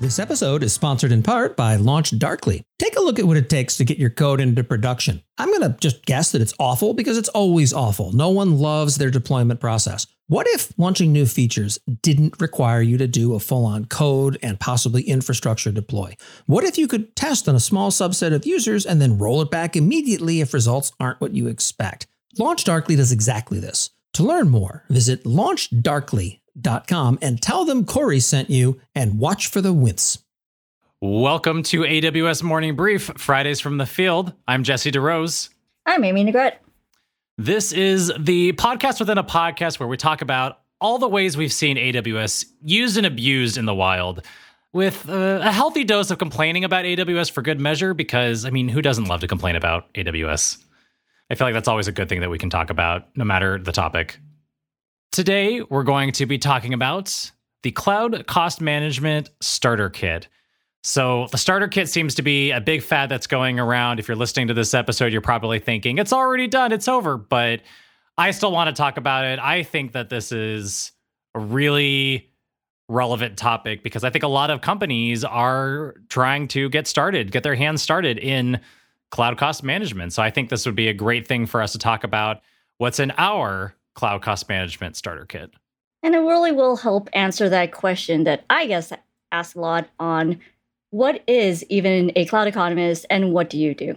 This episode is sponsored in part by LaunchDarkly. Take a look at what it takes to get your code into production. I'm going to just guess that it's awful because it's always awful. No one loves their deployment process. What if launching new features didn't require you to do a full-on code and possibly infrastructure deploy? What if you could test on a small subset of users and then roll it back immediately if results aren't what you expect? LaunchDarkly does exactly this. To learn more, visit launchdarkly.com and tell them Corey sent you and watch for the wince. Welcome to AWS Morning Brief, Fridays from the Field. I'm Jesse DeRose. I'm Amy Negrete. This is the podcast within a podcast where we talk about all the ways we've seen AWS used and abused in the wild, with a healthy dose of complaining about AWS for good measure, because, I mean, who doesn't love to complain about AWS? I feel like that's always a good thing that we can talk about, no matter the topic. Today, we're going to be talking about the Cloud Cost Management Starter Kit. So the Starter Kit seems to be a big fad that's going around. If you're listening to this episode, you're probably thinking, it's already done, it's over. But I still want to talk about it. I think that this is a really relevant topic because I think a lot of companies are trying to get their hands started in cloud cost management. So I think this would be a great thing for us to talk about what's in our Cloud Cost Management Starter Kit. And it really will help answer that question that I guess asked a lot on what is even a cloud economist and what do you do?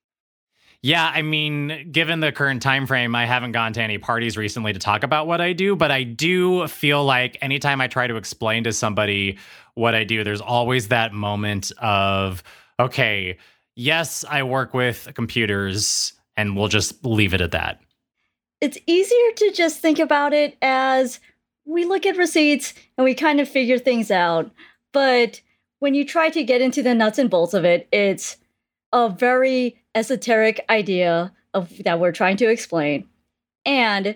Yeah, I mean, given the current time frame, I haven't gone to any parties recently to talk about what I do, but I do feel like anytime I try to explain to somebody what I do, there's always that moment of, okay, yes, I work with computers, and we'll just leave it at that. It's easier to just think about it as we look at receipts and we kind of figure things out. But when you try to get into the nuts and bolts of it, it's a very esoteric idea that we're trying to explain. And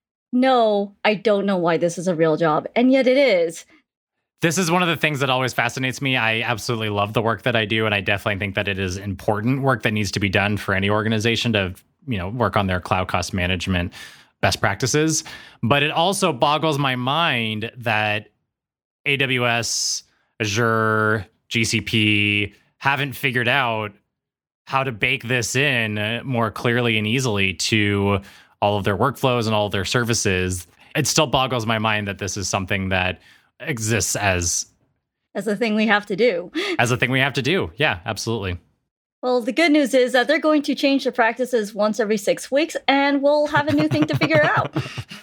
no, I don't know why this is a real job, and yet it is. This is one of the things that always fascinates me. I absolutely love the work that I do, and I definitely think that it is important work that needs to be done for any organization to, work on their cloud cost management best practices. But it also boggles my mind that AWS, Azure, GCP haven't figured out how to bake this in more clearly and easily to all of their workflows and all of their services. It still boggles my mind that this is something that exists as a thing we have to do. As a thing we have to do. Yeah, absolutely. Well, the good news is that they're going to change the practices once every 6 weeks, and we'll have a new thing to figure out.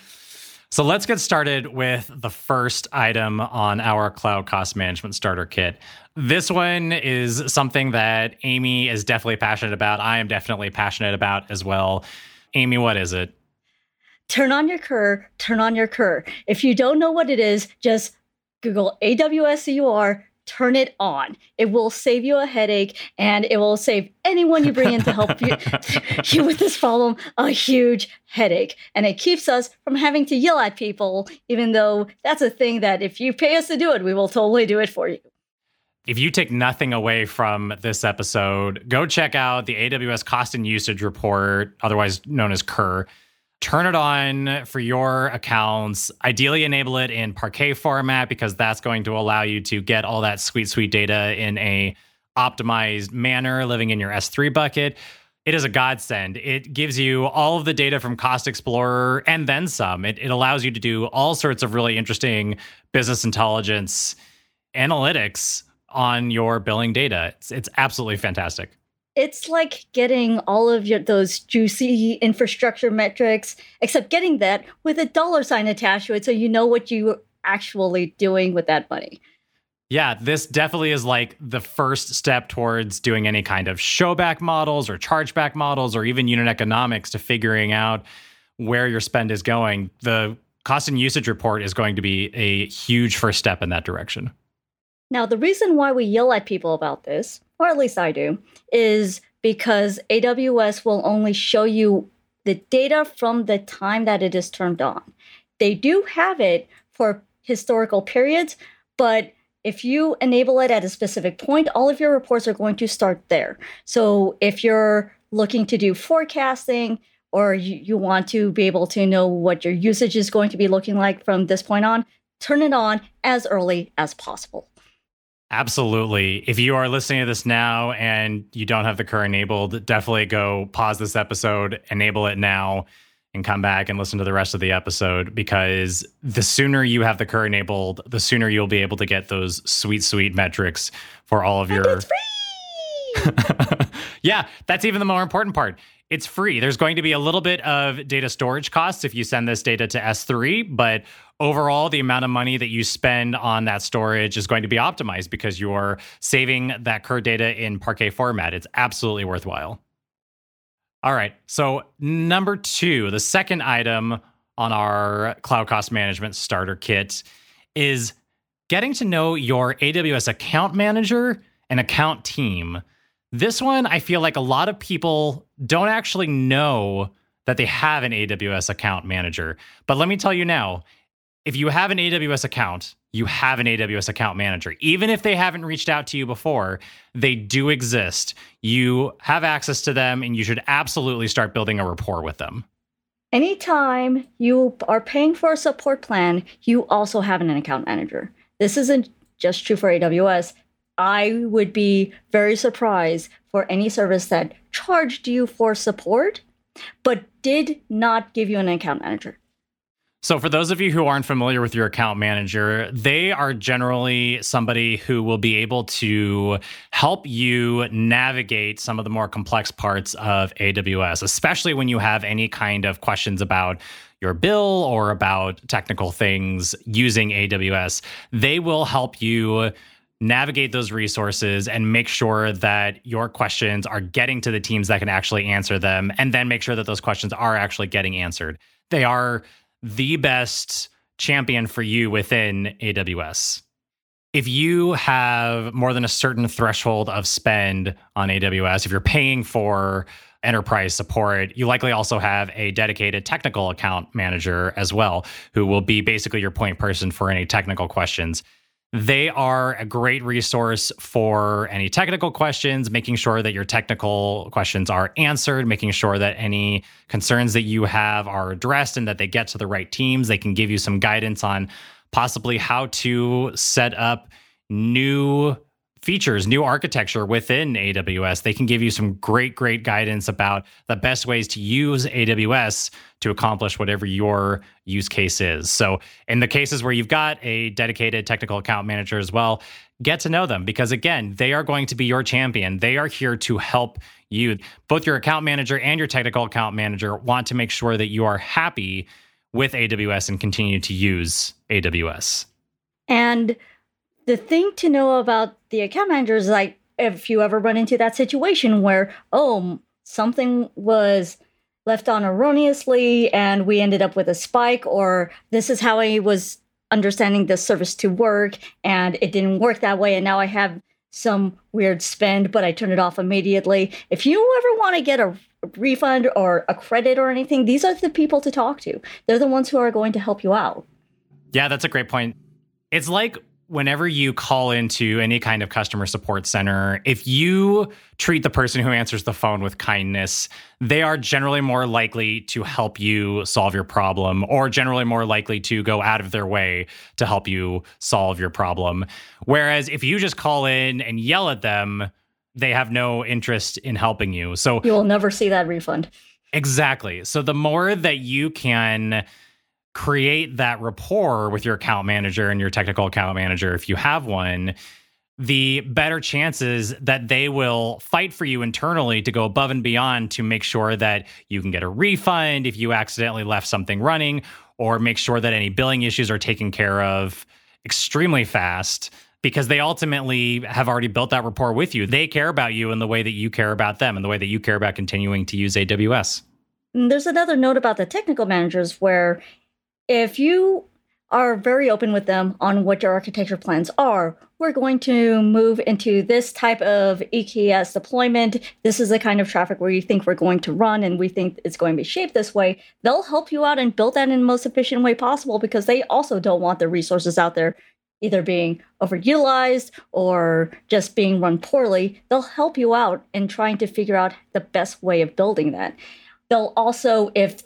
So let's get started with the first item on our Cloud Cost Management Starter Kit. This one is something that Amy is definitely passionate about. I am definitely passionate about as well. Amy, what is it? Turn on your CUR, turn on your CUR. If you don't know what it is, just Google AWS CUR, turn it on. It will save you a headache, and it will save anyone you bring in to help you with this problem a huge headache. And it keeps us from having to yell at people, even though that's a thing that if you pay us to do it, we will totally do it for you. If you take nothing away from this episode, go check out the AWS Cost and Usage Report, otherwise known as CUR. Turn it on for your accounts. Ideally enable it in Parquet format because that's going to allow you to get all that sweet, sweet data in a optimized manner living in your S3 bucket. It is a godsend. It gives you all of the data from Cost Explorer and then some. It allows you to do all sorts of really interesting business intelligence analytics on your billing data. It's absolutely fantastic. It's like getting all of those juicy infrastructure metrics, except getting that with a $sign attached to it so you know what you're actually doing with that money. Yeah, this definitely is like the first step towards doing any kind of showback models or chargeback models or even unit economics to figuring out where your spend is going. The Cost and Usage Report is going to be a huge first step in that direction. Now, the reason why we yell at people about this, or at least I do, is because AWS will only show you the data from the time that it is turned on. They do have it for historical periods, but if you enable it at a specific point, all of your reports are going to start there. So if you're looking to do forecasting, or you want to be able to know what your usage is going to be looking like from this point on, turn it on as early as possible. Absolutely. If you are listening to this now and you don't have the Kerr enabled, definitely go pause this episode, enable it now, and come back and listen to the rest of the episode, because the sooner you have the Kerr enabled, the sooner you'll be able to get those sweet, sweet metrics for all of your... It's free! Yeah, that's even the more important part. It's free. There's going to be a little bit of data storage costs if you send this data to S3, but overall, the amount of money that you spend on that storage is going to be optimized because you're saving that Kerr data in Parquet format. It's absolutely worthwhile. All right, so number 2, the second item on our Cloud Cost Management Starter Kit is getting to know your AWS account manager and account team. This one, I feel like a lot of people don't actually know that they have an AWS account manager. But let me tell you now, if you have an AWS account, you have an AWS account manager. Even if they haven't reached out to you before, they do exist. You have access to them, and you should absolutely start building a rapport with them. Anytime you are paying for a support plan, you also have an account manager. This isn't just true for AWS. I would be very surprised for any service that charged you for support, but did not give you an account manager. So for those of you who aren't familiar with your account manager, they are generally somebody who will be able to help you navigate some of the more complex parts of AWS, especially when you have any kind of questions about your bill or about technical things using AWS. They will help you navigate those resources and make sure that your questions are getting to the teams that can actually answer them, and then make sure that those questions are actually getting answered. They are the best champion for you within AWS. If you have more than a certain threshold of spend on AWS, if you're paying for enterprise support, you likely also have a dedicated technical account manager as well, who will be basically your point person for any technical questions. They are a great resource for any technical questions, making sure that your technical questions are answered, making sure that any concerns that you have are addressed and that they get to the right teams. They can give you some guidance on possibly how to set up new features, new architecture within AWS. They can give you some great guidance about the best ways to use AWS to accomplish whatever your use case is. So in the cases where you've got a dedicated technical account manager as well, get to know them, because again, they are going to be your champion. They are here to help you. Both your account manager and your technical account manager want to make sure that you are happy with AWS and continue to use AWS. And the thing to know about the account manager is, like, if you ever run into that situation where, something was left on erroneously and we ended up with a spike, or this is how I was understanding this service to work and it didn't work that way, and now I have some weird spend, but I turn it off immediately. If you ever want to get a refund or a credit or anything, these are the people to talk to. They're the ones who are going to help you out. Yeah, that's a great point. It's like whenever you call into any kind of customer support center, if you treat the person who answers the phone with kindness, they are generally more likely to help you solve your problem, or generally more likely to go out of their way to help you solve your problem. Whereas if you just call in and yell at them, they have no interest in helping you. So you will never see that refund. Exactly. So the more that you can create that rapport with your account manager and your technical account manager, if you have one, the better chances that they will fight for you internally to go above and beyond to make sure that you can get a refund if you accidentally left something running, or make sure that any billing issues are taken care of extremely fast, because they ultimately have already built that rapport with you. They care about you in the way that you care about them, and the way that you care about continuing to use AWS. And there's another note about the technical managers where, if you are very open with them on what your architecture plans are, we're going to move into this type of EKS deployment. This is the kind of traffic where you think we're going to run, and we think it's going to be shaped this way. They'll help you out and build that in the most efficient way possible, because they also don't want the resources out there either being overutilized or just being run poorly. They'll help you out in trying to figure out the best way of building that. They'll also, if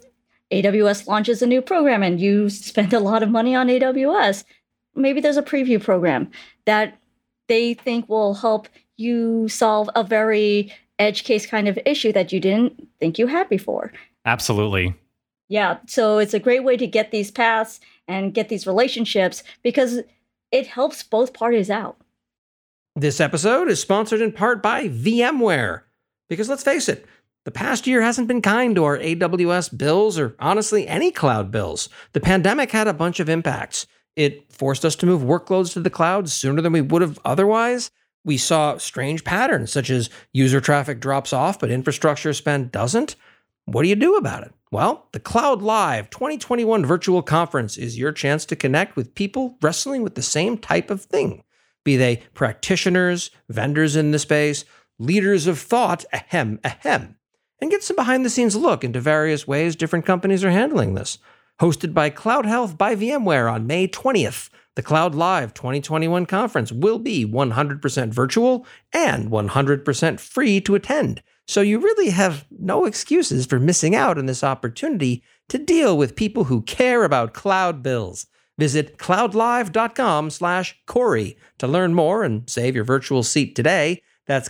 AWS launches a new program and you spend a lot of money on AWS, maybe there's a preview program that they think will help you solve a very edge case kind of issue that you didn't think you had before. Absolutely. Yeah, so it's a great way to get these paths and get these relationships because it helps both parties out. This episode is sponsored in part by VMware. Because let's face it, the past year hasn't been kind to our AWS bills or honestly any cloud bills. The pandemic had a bunch of impacts. It forced us to move workloads to the cloud sooner than we would have otherwise. We saw strange patterns such as user traffic drops off, but infrastructure spend doesn't. What do you do about it? Well, the Cloud Live 2021 virtual conference is your chance to connect with people wrestling with the same type of thing. Be they practitioners, vendors in the space, leaders of thought, and get some behind-the-scenes look into various ways different companies are handling this. Hosted by Cloud Health by VMware on May 20th, the Cloud Live 2021 conference will be 100% virtual and 100% free to attend. So you really have no excuses for missing out on this opportunity to deal with people who care about cloud bills. Visit cloudlive.com/Corey to learn more and save your virtual seat today. That's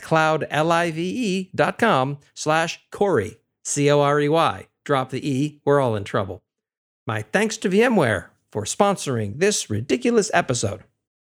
cloudlive.com/Corey, Corey. Drop the E, we're all in trouble. My thanks to VMware for sponsoring this ridiculous episode.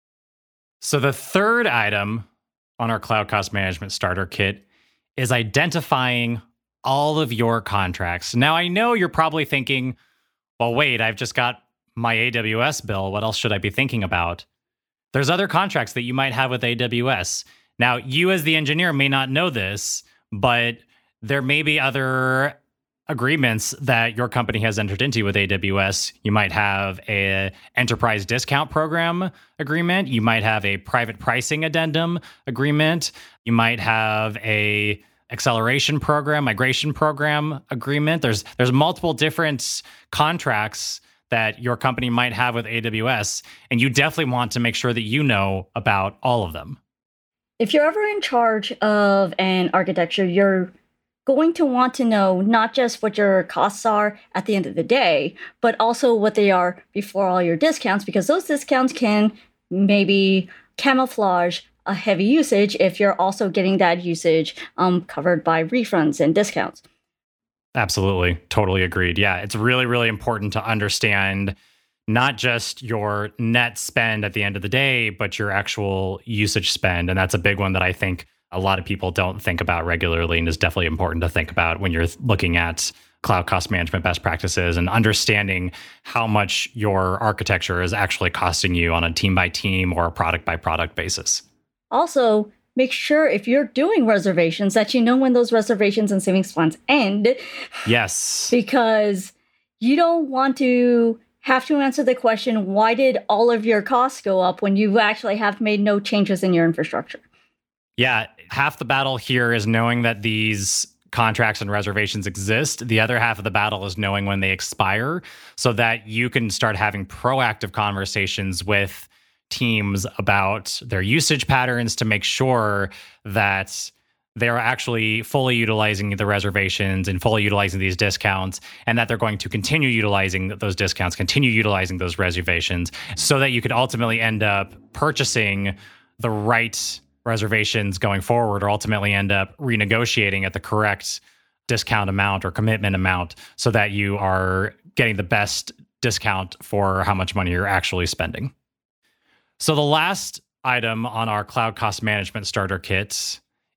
So the third item on our Cloud Cost Management Starter Kit is identifying all of your contracts. Now, I know you're probably thinking, well, wait, I've just got my AWS bill. What else should I be thinking about? There's other contracts that you might have with AWS. Now, you as the engineer may not know this, but there may be other agreements that your company has entered into with AWS. You might have an enterprise discount program agreement. You might have a private pricing addendum agreement. You might have a acceleration program, migration program agreement. There's multiple different contracts that your company might have with AWS, and you definitely want to make sure that you know about all of them. If you're ever in charge of an architecture, you're going to want to know not just what your costs are at the end of the day, but also what they are before all your discounts, because those discounts can maybe camouflage a heavy usage if you're also getting that usage covered by refunds and discounts. Absolutely. Totally agreed. Yeah, it's really, really important to understand not just your net spend at the end of the day, but your actual usage spend. And that's a big one that I think a lot of people don't think about regularly and is definitely important to think about when you're looking at cloud cost management best practices and understanding how much your architecture is actually costing you on a team by team or a product by product basis. Also, make sure if you're doing reservations that you know when those reservations and savings plans end. Yes. Because you don't want to have to answer the question, why did all of your costs go up when you actually have made no changes in your infrastructure? Yeah, half the battle here is knowing that these contracts and reservations exist. The other half of the battle is knowing when they expire so that you can start having proactive conversations with teams about their usage patterns to make sure that they're actually fully utilizing the reservations and fully utilizing these discounts, and that they're going to continue utilizing those discounts, continue utilizing those reservations, so that you could ultimately end up purchasing the right reservations going forward, or ultimately end up renegotiating at the correct discount amount or commitment amount so that you are getting the best discount for how much money you're actually spending. So the last item on our cloud cost management starter kit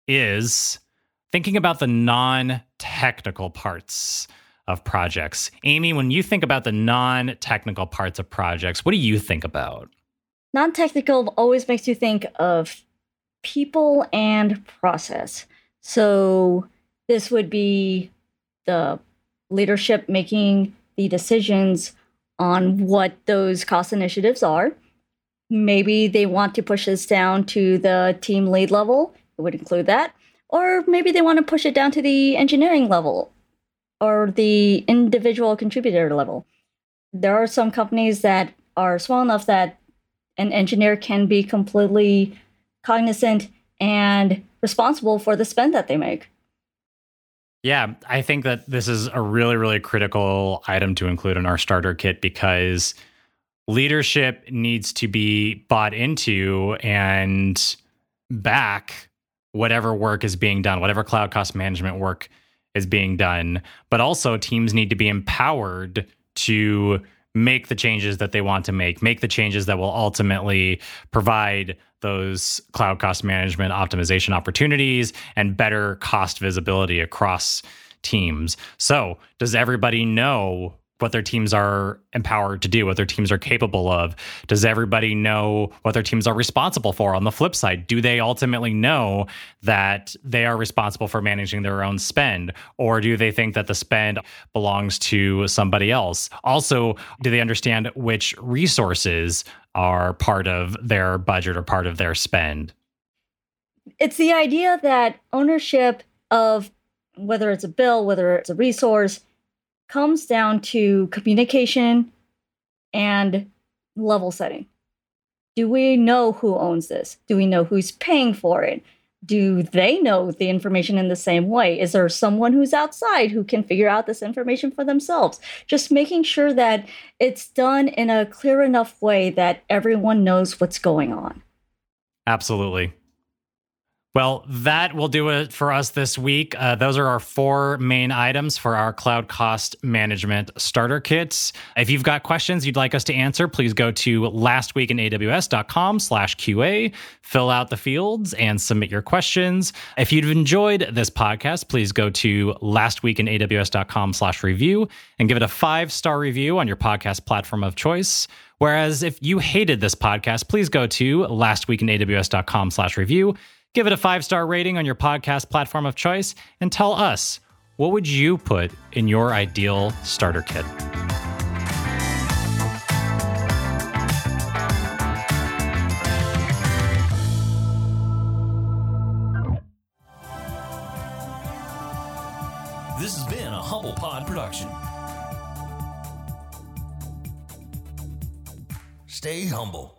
is thinking about the non-technical parts of projects. Amy, when you think about the non-technical parts of projects, what do you think about? Non-technical always makes you think of people and process. So this would be the leadership making the decisions on what those cost initiatives are. Maybe they want to push this down to the team lead level. It would include that. Or maybe they want to push it down to the engineering level or the individual contributor level. There are some companies that are small enough that an engineer can be completely cognizant and responsible for the spend that they make. Yeah, I think that this is a really, really critical item to include in our starter kit because leadership needs to be bought into and back whatever work is being done, whatever cloud cost management work is being done. But also teams need to be empowered to make the changes that they want to make the changes that will ultimately provide those cloud cost management optimization opportunities and better cost visibility across teams. So does everybody know what their teams are empowered to do, what their teams are capable of? Does everybody know what their teams are responsible for? On the flip side, do they ultimately know that they are responsible for managing their own spend? Or do they think that the spend belongs to somebody else? Also, do they understand which resources are part of their budget or part of their spend? It's the idea that ownership of whether it's a bill, whether it's a resource, comes down to communication and level setting. Do we know who owns this? Do we know who's paying for it? Do they know the information in the same way? Is there someone who's outside who can figure out this information for themselves? Just making sure that it's done in a clear enough way that everyone knows what's going on. Absolutely. Well, that will do it for us this week. Those are our 4 main items for our cloud cost management starter kits. If you've got questions you'd like us to answer, please go to lastweekinaws.com/QA, fill out the fields and submit your questions. If you've enjoyed this podcast, please go to lastweekinaws.com/review and give it a 5-star review on your podcast platform of choice. Whereas if you hated this podcast, please go to lastweekinaws.com/review. Give it a 5-star rating on your podcast platform of choice and tell us, what would you put in your ideal starter kit? This has been a Humble Pod production. Stay humble.